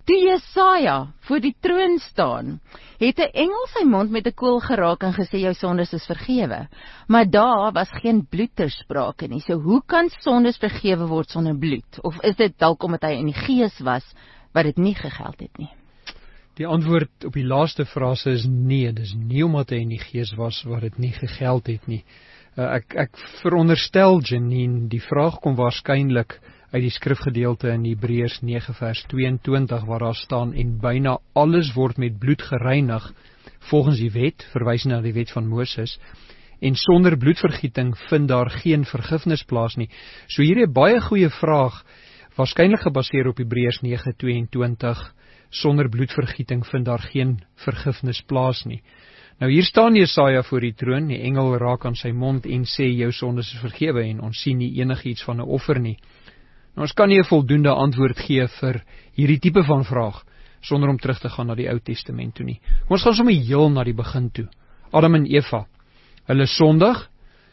Toe Jesaja voor die troon staan, het 'n engel sy mond met 'n kool geraak en gesê jou sondes is vergewe. Maar daar was geen bloed ter sprake nie. So hoe kan sondes vergewe word sonder bloed? Of is dit dalk omdat hy in die gees was wat dit nie gegeld het nie? Die antwoord op die laaste frase is nee, dis nie omdat hy in die gees was wat dit nie gegeld het nie. Ek veronderstel, Janine, die vraag kom waarskynlik uit die skrifgedeelte in Hebreërs 9 vers 22 waar daar staan en byna alles word met bloed gereinig volgens die wet, verwys na die wet van Moses, en sonder bloedvergieting vind daar geen vergifnis plaas nie. So hier 'n baie goeie vraag, waarskynlik gebaseer op Hebreërs 9:22, sonder bloedvergieting vind daar geen vergifnis plaas nie. Nou hier staan Jesaja voor die troon, die engel raak aan sy mond en sê jou sondes is vergewe en ons sien nie enigiets van 'n offer nie. Nou, ons kan nie 'n voldoende antwoord gee vir hierdie tipe van vraag sonder om terug te gaan na die Ou Testament toe nie. Ons gaan sommer heel na die begin toe. Adam en Eva, hulle sondig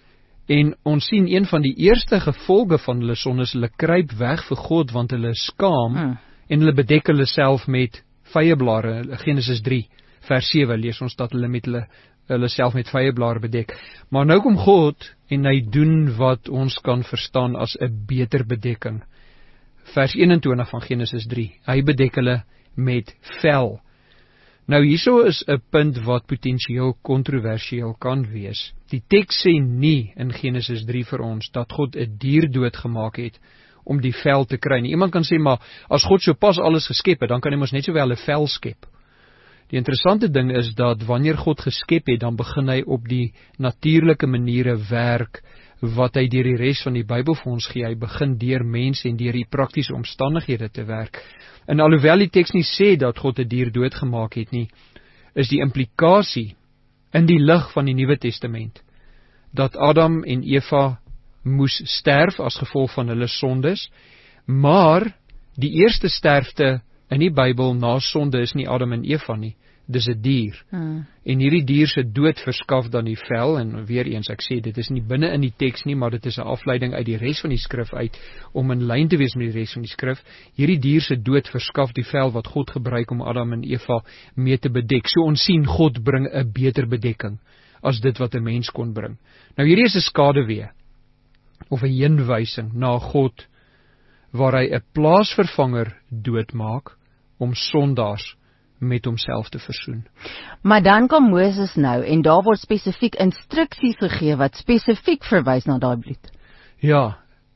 en ons sien een van die eerste gevolge van hulle sonde is hulle kruip weg vir God want hulle is skaam en hulle bedek hulle self met vyeblare. Genesis 3 vers 7 lees ons dat hulle met hulle self met vyeblare bedek. Maar nou kom God en hy doen wat ons kan verstaan as 'n beter bedekking. Vers 21 van Genesis 3. Hy bedek hulle met vel. Nou hierso is 'n punt wat potensieel kontroversieel kan wees. Die teks sê nie in Genesis 3 vir ons dat God 'n dier doodgemaak het om die vel te kry nie. Iemand kan sê, maar as God so pas alles geskep het, dan kan hy mos net sowel 'n vel skep. Die interessante ding is dat wanneer God geskep het, dan begin hy op die natuurlike maniere werk wat hy deur die res van die Bybel vir ons gee. Hy begin deur mense en deur die praktiese omstandighede te werk. En alhoewel die teks nie sê dat God 'n dier doodgemaak het nie, is die implikasie in die lig van die Nuwe Testament dat Adam en Eva moes sterf as gevolg van hulle sondes, maar die eerste sterfte in die Bybel na sonde is nie Adam en Eva nie, dis 'n dier. En hierdie dier se dood verskaf dan die vel, en weer eens ek sê, dit is nie binne in die teks nie, maar dit is 'n afleiding uit die res van die skrif uit, om in lyn te wees met die res van die skrif. Hierdie dier se dood verskaf die vel wat God gebruik om Adam en Eva mee te bedek. So ons sien God bring 'n beter bedekking as dit wat 'n mens kon bring. Nou hierdie is 'n skaduwee, of 'n heenwysing na God, waar hy 'n plaasvervanger doodmaak om sondaars met homself te versoen. Maar dan kom Moses nou en daar word spesifiek instruksies gegee wat spesifiek verwys na daai bloed. Ja,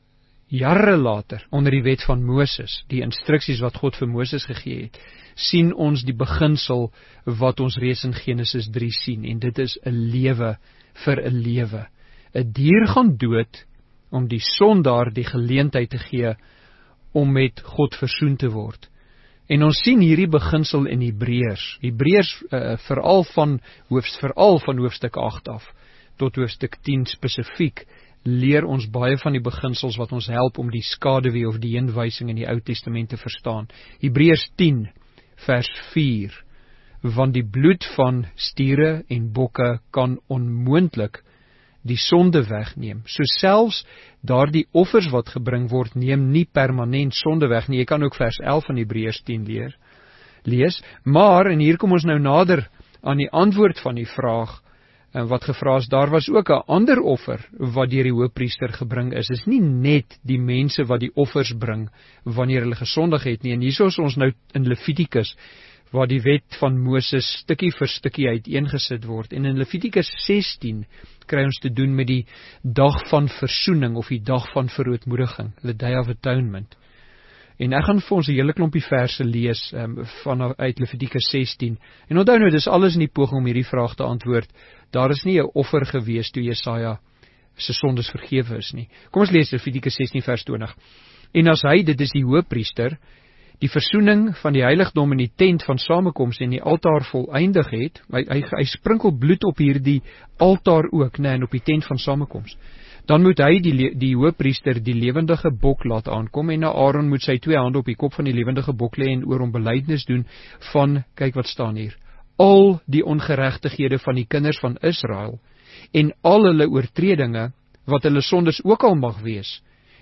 jare later, onder die wet van Moses, die instruksies wat God vir Moses gegee het, sien ons die beginsel wat ons reeds in Genesis 3 sien, en dit is 'n lewe vir 'n lewe. 'n Dier gaan dood om die sondaar die geleentheid te gee om met God versoen te word. En ons sien hierdie beginsel in Hebreërs veral van hoofstuk 8 af tot hoofstuk 10 spesifiek, leer ons baie van die beginsels wat ons help om die skaduwee of die heenwysing in die Ou Testament te verstaan. Hebreërs 10 vers 4, want die bloed van stiere en bokke kan onmoontlik die sonde wegneem. So selfs daardie offers wat gebring word, neem nie permanent sonde weg nie. Jy kan ook vers 11 van Hebreërs 10 lees. Maar, en hier kom ons nou nader aan die antwoord van die vraag, wat gevra is, daar was ook 'n ander offer wat deur die hoëpriester gebring is. Is nie net die mense wat die offers bring wanneer hulle gesondig het nie. En hierso is ons nou in Levitikus, waar die wet van Moses stukkie vir stukkie uiteengesit word. En in Levitikus 16 kry ons te doen met die dag van versoening of die dag van verootmoediging, the Day of Atonement. En ek gaan vir ons 'n hele klompie verse lees uit Levitikus 16. En onthou nou, dis alles in die poging om hierdie vraag te antwoord. Daar is nie 'n offer gewees toe Jesaja se sondes vergewe is nie. Kom ons lees Levitikus 16 vers 20. En as hy, dit is die hoëpriester, die versoening van die heiligdom in die tent van samekoms en die altaar voleindig het, hy sprinkel bloed op hierdie altaar ook, en op die tent van samekoms, dan moet hy die hoëpriester die lewendige bok laat aankom, en Aaron moet sy 2 hande op die kop van die lewendige bok lê en oor hom belydenis doen van, kyk wat staan hier, al die ongeregtighede van die kinders van Israel en al hulle oortredinge wat hulle sondes ook al mag wees,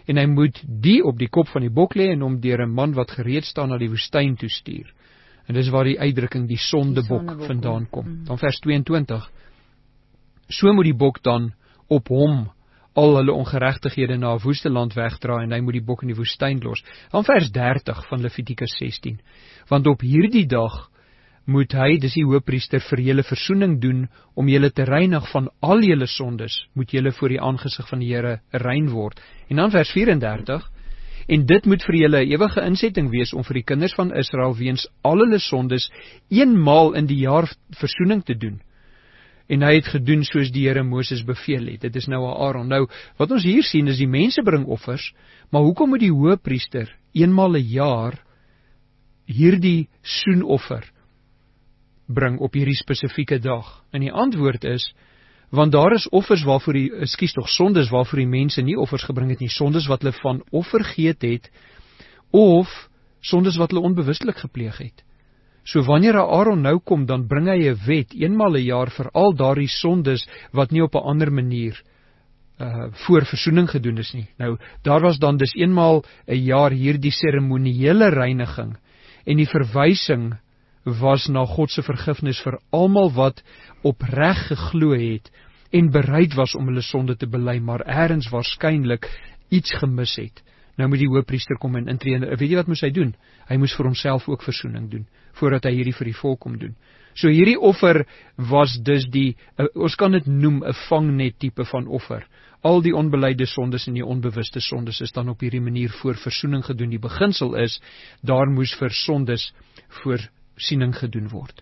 en hy moet die op die kop van die bok lê en hom deur 'n man wat gereed staan na die woestyn toe stuur. En dis waar die uitdrukking die sondebok vandaan kom. Dan vers 22. So moet die bok dan op hom al hulle ongeregtighede na 'n woeste land wegdra en hy moet die bok in die woestyn los. Dan vers 30 van Levitikus 16. Want op hierdie dag moet hy, dis die hoëpriester, vir julle versoening doen om julle te reinig van al julle sondes, moet julle voor die aangesig van die Here rein word. En dan vers 34. En dit moet vir julle 'n ewige insetting wees om vir die kinders van Israel weens al hulle sondes eenmaal in die jaar versoening te doen. En hy het gedoen soos die Here Moses beveel het. Dit is nou Aaron. Nou, wat ons hier sien is die mense bring offers, maar hoekom moet die hoëpriester eenmaal 'n jaar hierdie soenoffer bring op hierdie spesifieke dag? En die antwoord is, want daar is offers sondes waarvoor die mense nie offers gebring het nie, sondes wat hulle van offer geet het, of sondes wat hulle onbewustelik gepleeg het. So wanneer Aaron nou kom, dan bring hy 'n wet, eenmaal 'n jaar, vir al daardie sondes wat nie op 'n ander manier voor versoening gedoen is nie. Nou, daar was dan dus eenmaal 'n jaar hierdie seremoniële reiniging, en die verwysing was na God se vergifnis vir almal wat opreg geglo het en bereid was om hulle sonde te bely, maar eers waarskynlik iets gemis het. Nou moet die hoëpriester kom en intree. Weet jy wat moes hy doen? Hy moes vir homself ook versoening doen, voordat hy hierdie vir die volk kom doen. So hierdie offer was dus ons kan dit noem 'n vangnet tipe van offer. Al die onbeleide sondes en die onbewuste sondes is dan op hierdie manier voor versoening gedoen. Die beginsel is, daar moes vir sondes voorsiening gedoen word.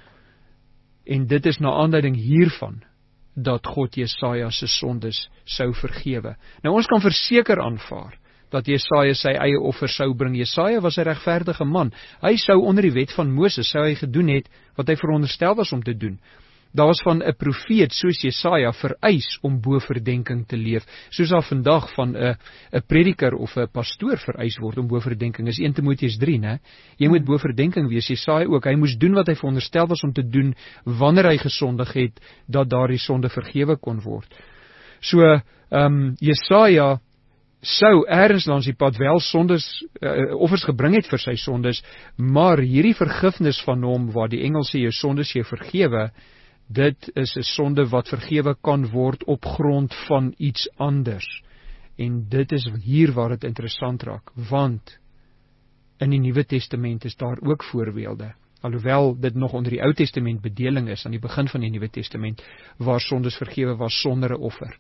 En dit is na aanleiding hiervan dat God Jesaja se sondes sou vergewe. Nou ons kan verseker aanvaar dat Jesaja sy eie offer sou bring. Jesaja was 'n regverdige man. Hy sou onder die wet van Moses sou hy gedoen het wat hy veronderstel was om te doen. Daar was van 'n profeet soos Jesaja vereis om bo verdenking te leef, soos daar vandag van 'n prediker of 'n pastoor vereis word om bo verdenking. Is 1 Timoteus 3, né? Jy moet bo verdenking wees. Jesaja ook, hy moes doen wat hy veronderstel was om te doen wanneer hy gesondig het, dat daardie sonde vergewe kon word. So, Jesaja sou eers langs die pad wel sondes, offers gebring het vir sy sondes, maar hierdie vergifnis van hom, waar die engel sê jou sondes jy vergewe, dit is 'n sonde wat vergewe kan word op grond van iets anders. En dit is hier waar dit interessant raak, want in die Nuwe Testament is daar ook voorbeelde, alhoewel dit nog onder die Ou Testament bedeling is, aan die begin van die Nuwe Testament, waar sondes vergewe was sonder 'n offer.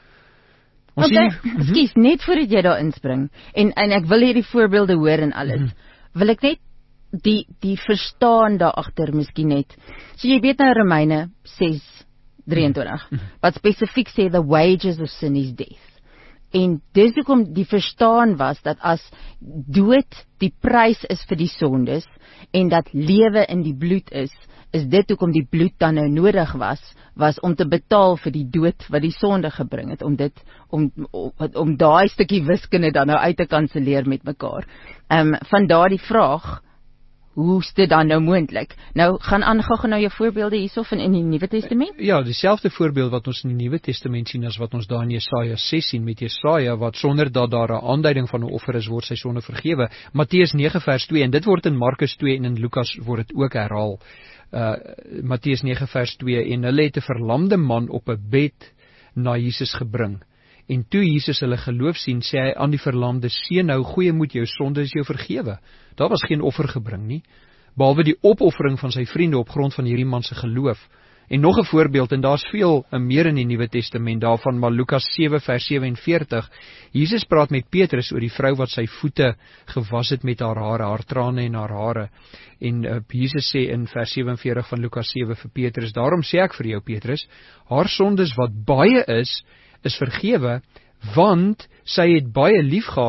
Ekskuus, net voordat jy daar inspring, en ek wil hierdie voorbeelde hoor en alles, wil ek net die verstaan daar agter miskien net. So jy weet nou Romeine 6:23, wat spesifiek sê the wages of sin is death. En dis hoekom die verstaan was dat as dood die prys is vir die sondes en dat lewe in die bloed is dit hoekom die bloed dan nou nodig was om te betaal vir die dood wat die sonde gebring het, om daai stukkie wiskunde dan nou uit te kanselleer met mekaar. Van daardie vraag, hoe is dit dan nou moontlik? Nou, gaan nou jou voorbeelde hierso van in die Nuwe Testament? Ja, dieselfde voorbeeld wat ons in die Nuwe Testament sien as wat ons daar in Jesaja 6 sien, met Jesaja wat sonder dat daar 'n aanduiding van 'n offer is, word sy sonde vergewe. Matteus 9 vers 2, en dit word in Markus 2 en in Lukas word dit ook herhaal. Matteus 9 vers 2, en hulle het 'n verlamde man op 'n bed na Jesus gebring. En toe Jesus hulle geloof sien, sê hy aan die verlamde, seun, nou goeie moed, jou sonde is jou vergewe. Daar was geen offer gebring nie, behalwe die opoffering van sy vriende op grond van hierdie man se geloof. En nog 'n voorbeeld, en daar's veel meer in die Nuwe Testament daarvan, maar Lukas 7 vers 47, Jesus praat met Petrus oor die vrou wat sy voete gewas het met haar hare, haar trane en haar hare. En Jesus sê in vers 47 van Lukas 7 vir Petrus, daarom sê ek vir jou Petrus, haar sondes wat baie is vergewe, want sy het baie lief gehad,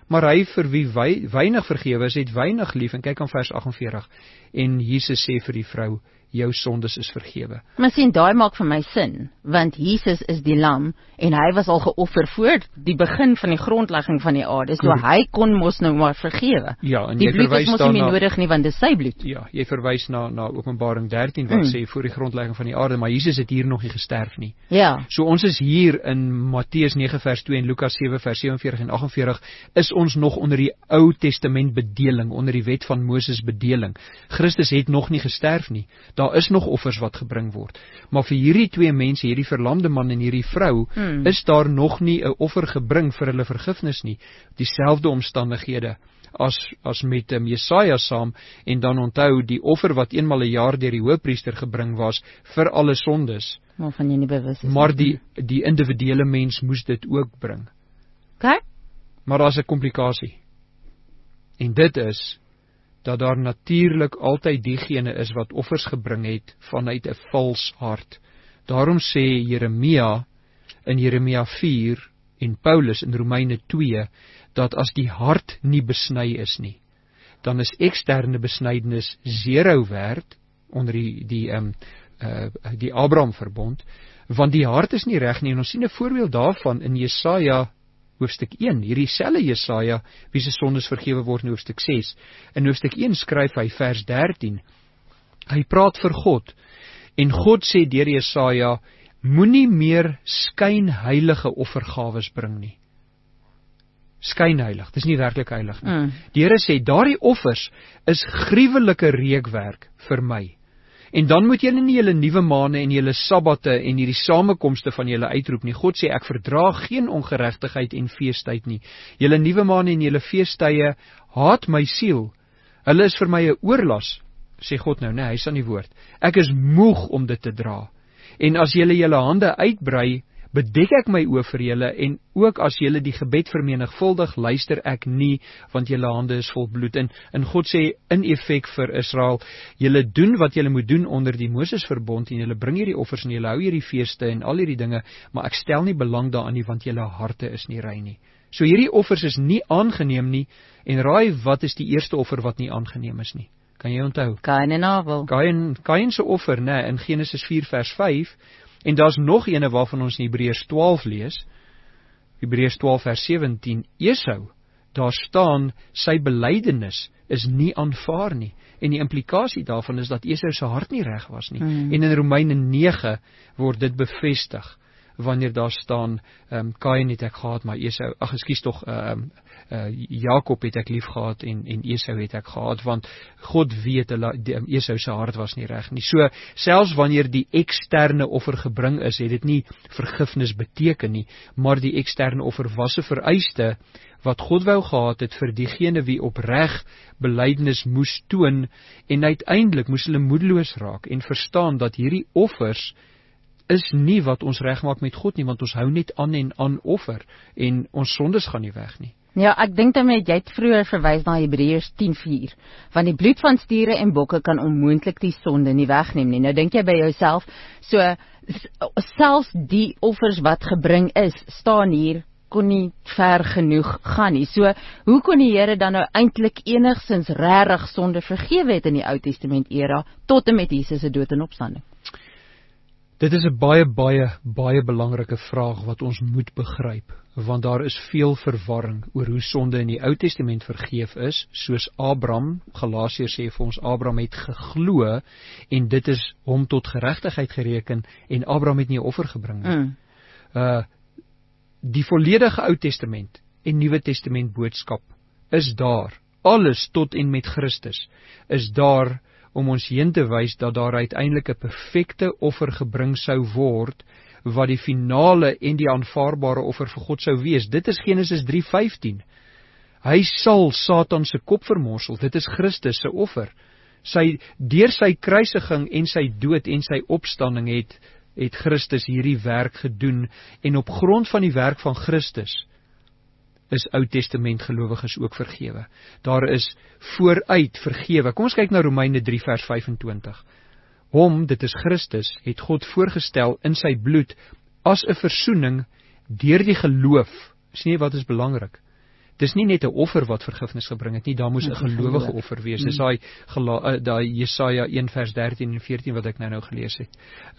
maar hy vir wie weinig vergewe is, het weinig lief, en kyk aan vers 48, en Jesus sê vir die vrou, jou sondes is vergewe. Maar sien, daai maak vir my sin, want Jesus is die lam, en hy was al geoffer voor die begin van die grondlegging van die aarde, so hy kon mos nou maar vergewe. Ja, en die jy bloed verwys is mos nie meer daarna, nodig nie, want dis sy bloed. Ja, jy verwys na Openbaring 13, wat sê, voor die grondlegging van die aarde, maar Jesus het hier nog nie gesterf nie. Ja. So ons is hier in Matteus 9 vers 2 en Lukas 7 vers 47 en 48, is ons nog onder die Ou Testament bedeling, onder die wet van Moses bedeling. Christus het nog nie gesterf nie. Daar is nog offers wat gebring word. Maar vir hierdie twee mense, hierdie verlamde man en hierdie vrou, is daar nog nie 'n offer gebring vir hulle vergifnis nie. Dieselfde omstandighede as met Jesaja saam, en dan onthou die offer wat eenmal 'n jaar deur die hoëpriester gebring was vir alle sondes. Waarvan jy nie bewus is. Maar die individuele mens moes dit ook bring. Okay? Maar daar's 'n komplikasie. En dit is dat daar natuurlik altyd diegene is wat offers gebring het vanuit 'n vals hart. Daarom sê Jeremia in Jeremia 4 en Paulus in Romeine 2 dat as die hart nie besny is nie, dan is eksterne besnydenis 0 werd onder die Abraham verbond, want die hart is nie reg nie. En ons sien 'n voorbeeld daarvan in Jesaja hoofstuk 1, hierdie selfe Jesaja, wie se sondes vergewe word in hoofstuk 6. In hoofstuk 1 skryf hy vers 13, hy praat vir God, en God sê deur Jesaja, moenie meer skynheilige offergawes bring nie. Skynheilig, dis nie werklik heilig nie. Die Here sê, daardie offers is gruwelike reukwerk vir my. En dan moet julle nie julle nuwe maande en julle sabbate en hierdie samekomste van julle uitroep nie. God sê, ek verdra geen ongeregtigheid en feestyd nie. Julle nuwe maande en julle feestyde haat my siel. Hulle is vir my 'n oorlas, sê God nou, nee, hy is aan die woord. Ek is moeg om dit te dra. En as julle julle hande uitbrei, bedek ek my oë vir julle, en ook as julle die gebed vermenigvuldig, luister ek nie, want julle hande is vol bloed. En God sê in effek vir Israel, julle doen wat julle moet doen onder die Moses verbond, en julle bring hierdie offers en julle hou hierdie feeste en al hierdie dinge, maar ek stel nie belang daarin nie, want julle harte is nie rein nie. So hierdie offers is nie aangeneem nie, en raai wat is die eerste offer wat nie aangeneem is nie? Kan jy onthou? Kain en Abel. Kain se offer, nee, in Genesis 4 vers 5, en daar's nog ene waarvan ons in Hebreërs 12 lees, Hebreërs 12 vers 17, Esau, daar staan, sy belydenis is nie aanvaar nie, en die implikasie daarvan is dat Esau se hart nie reg was nie, en in Romeine 9 word dit bevestig, wanneer daar staan, Kain het ek gehad, maar Esau, Jakob het ek lief gehad, en Esau het ek gehad, want God weet, Esau se hart was nie reg nie. So, selfs wanneer die eksterne offer gebring is, het dit nie vergifnis beteken nie, maar die eksterne offer was 'n vereiste, wat God wou gehad het vir diegene wie opreg belydenis moes toon, en uiteindelik moes hulle moedeloos raak, en verstaan dat hierdie offers is nie wat ons regmaak met God nie, want ons hou net aan en aan offer, en ons sondes gaan nie weg nie. Ja, ek dink daarmee, jy het vroeër verwys na Hebreërs 10:4, want die bloed van stiere en bokke kan onmoontlik die sonde nie wegneem nie. Nou dink jy by jouself, so selfs die offers wat gebring is, staan hier, kon nie ver genoeg gaan nie. So, hoe kon die Here dan nou eintlik enigsins regtig sonde vergewe het in die Ou Testament era, tot en met Jesus se dood en opstanding? Dit is 'n baie belangrike vraag wat ons moet begryp, want daar is veel verwarring oor hoe sonde in die Ou Testament vergeef is, soos Abraham, Galasiërs sê vir ons, Abraham het geglo, en dit is hom tot geregtigheid gereken, en Abraham het nie 'n offer gebring nie. Die volledige Ou Testament en Nuwe Testament boodskap is daar, alles tot en met Christus, is daar, om ons heen te wys dat daar uiteindelik 'n perfekte offer gebring sou word, wat die finale en die aanvaarbare offer vir God sou wees. Dit is Genesis 3:15. Hy sal Satan se kop vermorsel, dit is Christus se offer. Deur sy kruisiging en sy dood en sy opstanding het Christus hierdie werk gedoen, en op grond van die werk van Christus is Ou Testament gelowiges ook vergewe. Daar is vooruit vergewe. Kom ons kyk na Romeine 3 vers 25. Hom, dit is Christus, het God voorgestel in sy bloed as 'n versoening deur die geloof. Sien jy wat is belangrik? dis nie net 'n offer wat vergifnis gebring het nie, daar moes 'n gelowige offer wees. Dis daai Jesaja 1 vers 13 en 14 wat ek nou gelees het.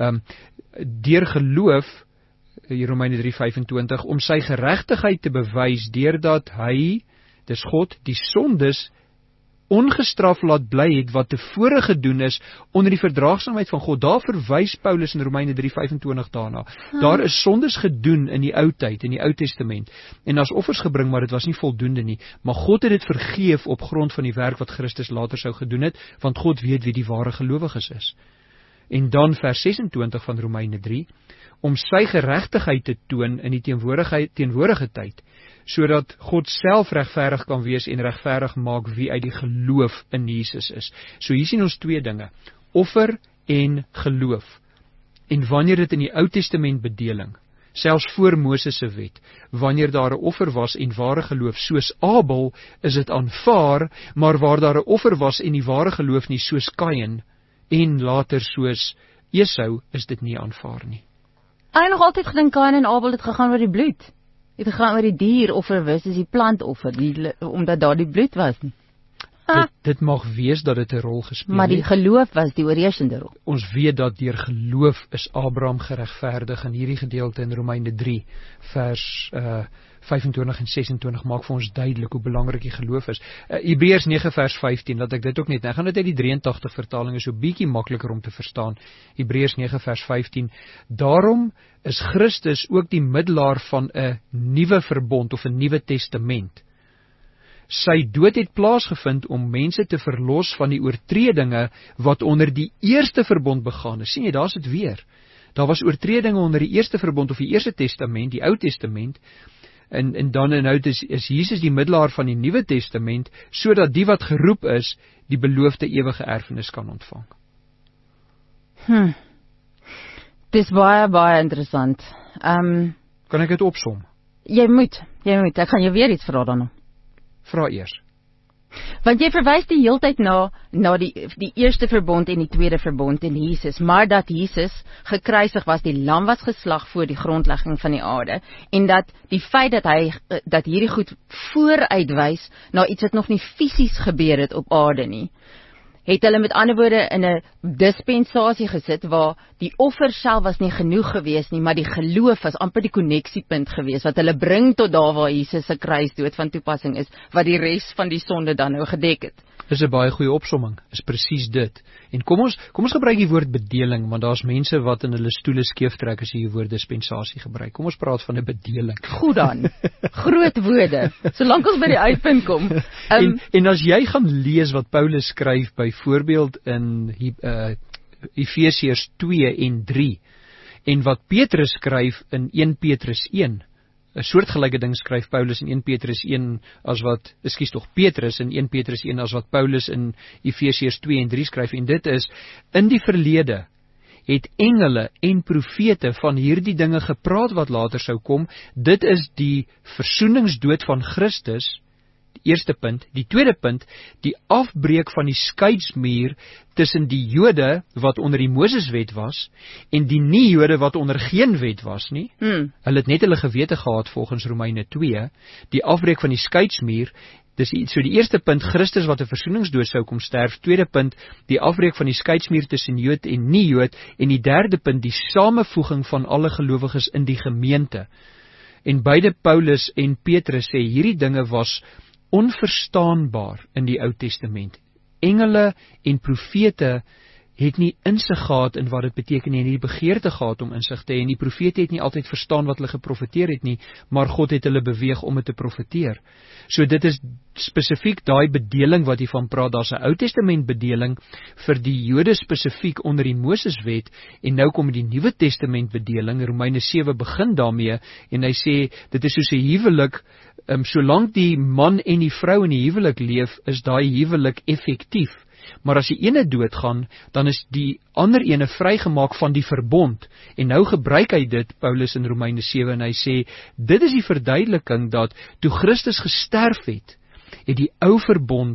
Deur geloof, hier Romeine 3:25, om sy geregtigheid te bewys deurdat hy, dis God, die sondes ongestraf laat bly het wat tevore gedoen is onder die verdraagsaamheid van God. Daar verwys Paulus in Romeine 3:25 daarna. Daar is sondes gedoen in die ou tyd, in die Ou Testament, en as offers gebring, maar dit was nie voldoende nie. Maar God het dit vergeef op grond van die werk wat Christus later sou gedoen het, want God weet wie die ware gelowiges is. En dan vers 26 van Romeine 3, om sy geregtigheid te toon in die teenwoordige tyd, sodat God self regverdig kan wees en regverdig maak wie uit die geloof in Jesus is. So hier sien ons twee dinge, offer en geloof. En wanneer dit in die Ou Testament bedeling, selfs voor Moses se wet, wanneer daar 'n offer was en ware geloof, soos Abel, is dit aanvaar, maar waar daar 'n offer was en die ware geloof nie, soos Kain, en later soos Esau, is dit nie aanvaar nie. Ek het nog altyd gedink Kain en Abel het gegaan oor die bloed. Het gegaan oor die dieroffer versus die plantoffer, omdat daar die bloed was nie. Dit mag wees dat dit 'n rol gespeel het. Maar die geloof was die oorheersende rol. Ons weet dat deur geloof is Abraham geregverdig, in hierdie gedeelte in Romeine 3 vers 25 en 26 maak vir ons duidelik hoe belangrik die geloof is. Hebreërs 9 vers 15, laat ek dit ook net, ek gaan dit uit die 83 vertaling, is so bietjie makliker om te verstaan. Hebreërs 9 vers 15, daarom is Christus ook die middelaar van 'n nuwe verbond of 'n nuwe testament. Sy dood het plaasgevind om mense te verlos van die oortredinge wat onder die eerste verbond begaan is. Sien jy, daar's dit weer. Daar was oortredinge onder die eerste verbond of die eerste testament, die Ou Testament, en dan nou is Jesus die middelaar van die Nuwe Testament, sodat die wat geroep is, die beloofde ewige erfenis kan ontvang. Dis baie interessant. Kan ek dit opsom? Jy moet, ek gaan jou weer iets vra daarna. Vra eers. Want jy verwys die heeltyd na die eerste verbond en die tweede verbond in Jesus, maar dat Jesus gekruisig was, die lam was geslag voor die grondlegging van die aarde, en dat die feit dat hierdie goed vooruitwys na iets wat nog nie fisies gebeur het op aarde nie, het hulle met ander woorde in 'n dispensasie gesit waar die offer self was nie genoeg gewees nie, maar die geloof was amper die koneksiepunt gewees wat hulle bring tot daar waar Jesus se kruisdood van toepassing is, wat die res van die sonde dan nou gedek het. Dis 'n baie goeie opsomming, is presies dit. En kom ons gebruik die woord bedeling, want daar's mense wat in hulle stoele skeef trek as jy die woord dispensasie gebruik. Kom ons praat van 'n bedeling. Goed dan. Groot woorde, solank ons by die uitpunt kom. En as jy gaan lees wat Paulus skryf byvoorbeeld in Efesiërs 2 en 3 en wat Petrus skryf in 1 Petrus 1, 'n soortgelyke ding skryf Paulus in 1 Petrus 1 Petrus in 1 Petrus 1 as wat Paulus in Efesiërs 2 en 3 skryf, en dit is, in die verlede het engele en profete van hierdie dinge gepraat wat later sou kom. Dit is die versoeningsdood van Christus, die eerste punt. Die tweede punt, die afbreek van die skeidsmuur tussen die Jode wat onder die Moseswet was en die nie-Jode wat onder geen wet was nie. Hulle het net hulle gewete gehad volgens Romeine 2, die afbreek van die skeidsmuur. Dis so die eerste punt, Christus wat 'n versoeningsdood sou kom sterf. Tweede punt, die afbreek van die skeidsmuur tussen Jood en nie-Jood, en die derde punt, die samevoeging van alle gelowiges in die gemeente. En beide Paulus en Petrus sê hierdie dinge was onverstaanbaar in die Ou Testament. Engele en profete het nie insig gehad in wat dit beteken nie, en die begeerte gehad om insig te hê, en die profete het nie altyd verstaan wat hulle geprofeteer het nie, maar God het hulle beweeg om dit te profeteer. So dit is spesifiek daai bedeling wat hiervan praat. Daar's 'n Ou Testament bedeling vir die Jode spesifiek onder die Moseswet, en nou kom die Nuwe Testament bedeling. Romeine 7 begin daarmee, en hy sê dit is soos 'n huwelik. Solank die man en die vrou in die huwelik leef, is daai huwelik effektief. Maar as die ene doodgaan, dan is die ander ene vrygemaak van die verbond. En nou gebruik hy dit, Paulus in Romeine 7, en hy sê, dit is die verduideliking dat toe Christus gesterf het die ou verbond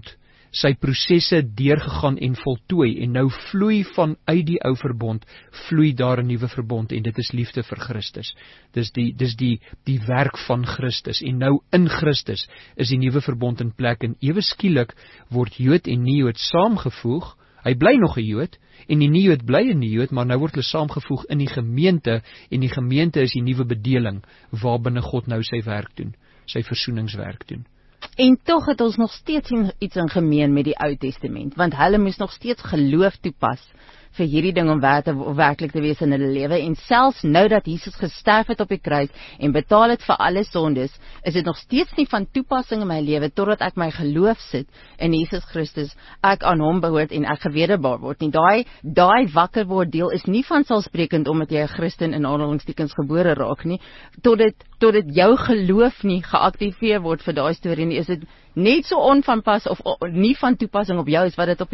sy prosesse deurgegaan en voltooi, en nou vloei vanuit die ou verbond, vloei daar 'n nuwe verbond, en dit is liefde vir Christus. Dis die werk van Christus, en nou in Christus is die nuwe verbond in plek, en ewe skielik word Jood en nie-Jood saamgevoeg. Hy bly nog 'n Jood, en die nie-Jood bly 'n nie-Jood, maar nou word hulle saamgevoeg in die gemeente, en die gemeente is die nuwe bedeling, waarbinne God nou sy werk doen, sy versoeningswerk doen. En tog het ons nog steeds iets in gemeen met die Ou Testament, want hulle moes nog steeds geloof toepas vir hierdie ding om werklik te wees in hulle lewe, en selfs nou dat Jesus gesterf het op die kruis en betaal het vir alle sondes, is dit nog steeds nie van toepassing in my lewe totdat ek my geloof sit in Jesus Christus, ek aan hom behoort en ek gewederbaar word nie. Daai wakker word deel is nie vanselfsprekend omdat jy 'n Christen in aanhalingstekens gebore raak nie, totdat jou geloof nie geaktiveer word vir daai storie nie, is dit net so onvanpas of nie van toepassing op jou is wat dit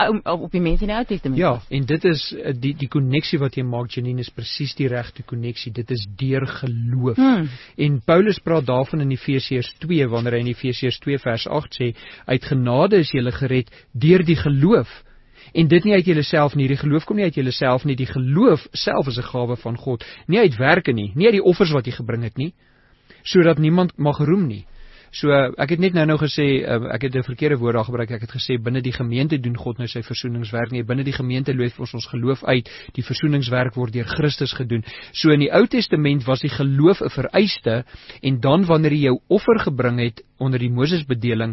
op die mense in die Ou Testament Ja, was. en dit is die konneksie wat jy maak, Janine, is presies die regte konneksie. Dit is deur geloof. En Paulus praat daarvan in Efesiërs 2, wanneer hy in Efesiërs 2 vers 8 sê, uit genade is julle gered deur die geloof. En dit nie uit julleself nie, die geloof kom nie uit julleself nie, die geloof self is 'n gawe van God, nie uit werke nie uit die offers wat jy gebring het nie, sodat niemand mag roem nie. So, ek het net nou gesê, ek het 'n verkeerde woord daar gebruik, ek het gesê, binne die gemeente doen God nou sy versoeningswerk nie, binne die gemeente leef ons geloof uit, die versoeningswerk word deur Christus gedoen. So in die Ou Testament was die geloof 'n vereiste, en dan wanneer jy jou offer gebring het, onder die Mosesbedeling,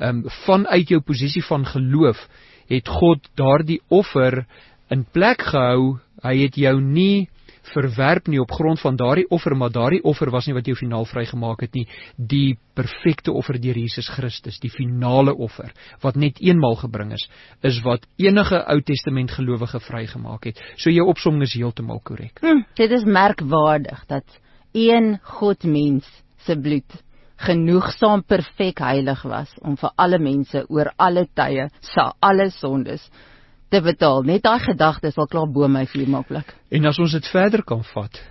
vanuit jou posisie van geloof, het God daardie offer in plek gehou, hy het jou nie verwerp nie op grond van daardie offer, maar daardie offer was nie wat jou finaal vrygemaak het nie, die perfekte offer deur Jesus Christus, die finale offer, wat net eenmaal gebring is wat enige Ou Testament gelowige vrygemaak het. So jou opsomming is heeltemal korrek. Dit is merkwaardig dat een Godmens se bloed genoegsaam perfek heilig was om vir alle mense oor alle tye sa alle sondes te betaal. Net daai gedagte is al klaar bo my vuur maklik. En as ons dit verder kan vat,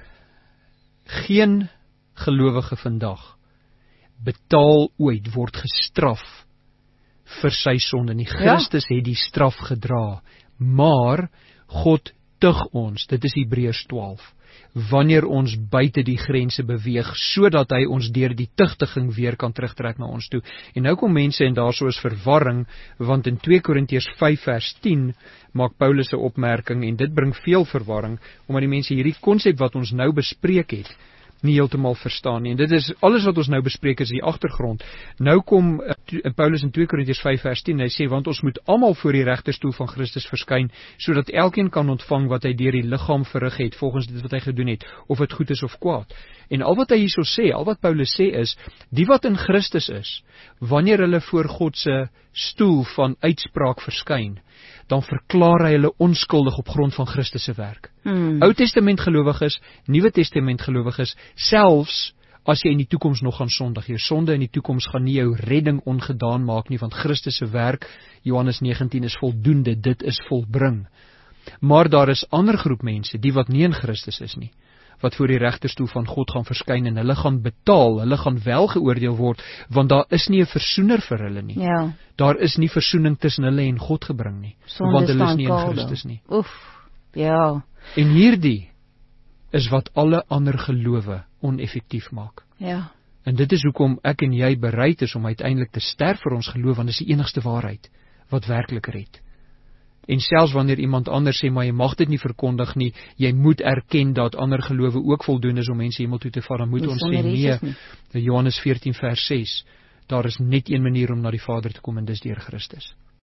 geen gelowige vandag betaal ooit, word gestraf vir sy sonde nie. Christus het die straf gedra, maar God tug ons, dit is Hebreërs 12, wanneer ons buite die grense beweeg, sodat hy ons deur die tugtiging weer kan terugtrek na ons toe. En nou kom mense, en daar so is verwarring, want in 2 Korintiërs 5 vers 10 maak Paulus 'n opmerking, en dit bring veel verwarring, omdat die mense hierdie konsep wat ons nou bespreek het, nie heeltemal verstaan nie. En dit is, alles wat ons nou bespreek is die agtergrond. Nou kom Paulus in 2 Korintiërs 5 vers 10, hy sê, want ons moet almal voor die regterstoel van Christus verskyn, sodat elkeen kan ontvang wat hy deur die liggaam verrig het, volgens dit wat hy gedoen het, of dit goed is of kwaad. En al wat hy hierso sê, al wat Paulus sê is, die wat in Christus is, wanneer hulle voor God se stoel van uitspraak verskyn, dan verklaar hy hulle onskuldig op grond van Christus se werk. Ou Testament gelowiges, Nuwe Testament gelowiges, selfs as jy in die toekoms nog gaan sondig, jou sonde in die toekoms gaan nie jou redding ongedaan maak nie, want Christus se werk, Johannes 19, is voldoende, dit is volbring. Maar daar is ander groep mense, die wat nie in Christus is nie, wat voor die regterstoel van God gaan verskyn, en hulle gaan betaal, hulle gaan wel geoordeel word, want daar is nie 'n versoener vir hulle nie. Ja. Daar is nie versoening tussen hulle en God gebring nie, want hulle is nie in Christus nie. Ja. En hierdie is wat alle ander gelowe oneffektief maak. Ja. En dit is hoekom ek en jy bereid is om uiteindelik te sterf vir ons geloof, want dit is die enigste waarheid wat werklik red. En selfs wanneer iemand anders sê, maar jy mag dit nie verkondig nie, jy moet erken dat ander gelowe ook voldoende is om mense hemel toe te vat, dan moet ons sê nee. Johannes 14 vers 6, daar is net een manier om na die Vader te kom, en dis deur Christus.